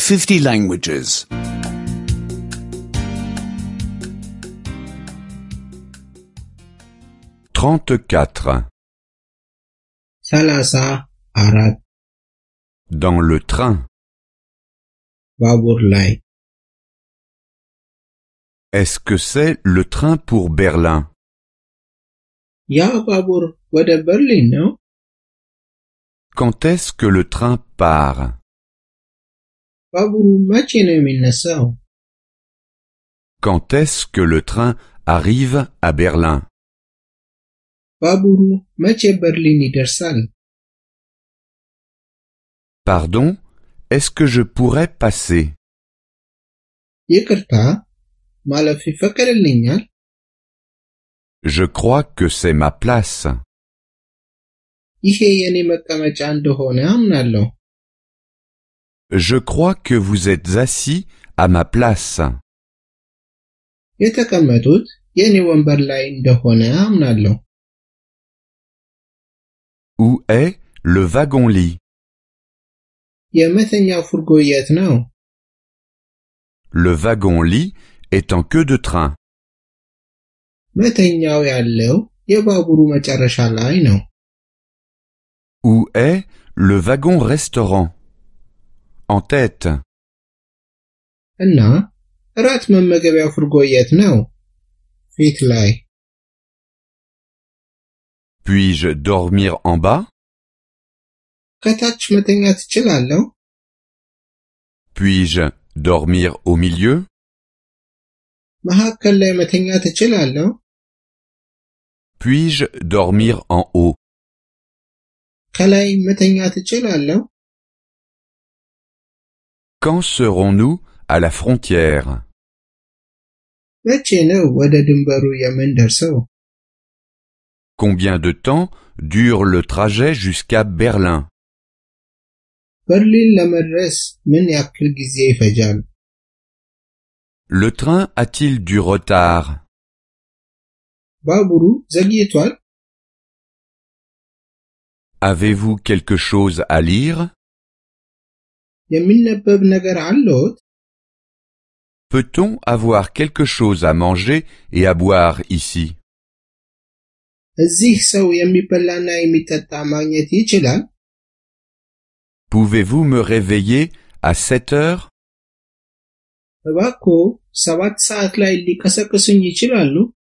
50 languages. 34. 34 Dans le train. Babur Lai. Est-ce que c'est le train pour Berlin? Ya Babur wada Berlin no? Quand est-ce que le train part? Baburu mache no የሚነሳው? Quand est-ce que le train arrive à Berlin? ባቡሩ መቼ በርሊን ይደርሳል? Pardon, est-ce que je pourrais passer? ይቅርታ ማለፍ ይፈቀድልኛል? Je crois que c'est ma place. ይሄ የኔ መቀመጫ እንደሆነ አምናለሁ። Je crois que vous êtes assis à ma place. የተቀመጡት የኔ ወንበር ላይ እንደሆነ አምናለሁ። Où est le wagon-lit? የመተኛው ፉርጎ የት ነው? Le wagon-lit est en queue de train. መተኛው ያለው የባቡሩ መጨረሻ ላይ ነው። Où est le wagon-restaurant? En tête. እና እራት መመገቢያ ፉርጎ የት ነው? ፊት ላይ። Puis-je dormir en bas? ከታች መተኛት እችላለሁ? Puis-je dormir au milieu? መካከል ላይ መተኛት እችላለሁ? Puis-je dormir en haut? ከላይ መተኛት እችላለሁ? Quand serons-nous à la frontière? መቼ ነው ወደ ድንበሩ የምንደርሰው? Combien de temps dure le trajet jusqu'à Berlin? በርሊን ለመድረስ ምን ያክል ጊዜ ይፈጃል? Le train a-t-il du retard? ባቡሩ ዘግይቷል? Avez-vous quelque chose à lire? የሚነበብ ነገር አለዎት? Peut-on avoir quelque chose à manger et à boire ici? እዚህ ሰው የሚበላና የሚጠጣ ማግኘት ይችላል? Pouvez-vous me réveiller à 7 heures? እባክዎ 7 ሰዓት ላይ ሊቀሰቅሱኝ ይችላሉ?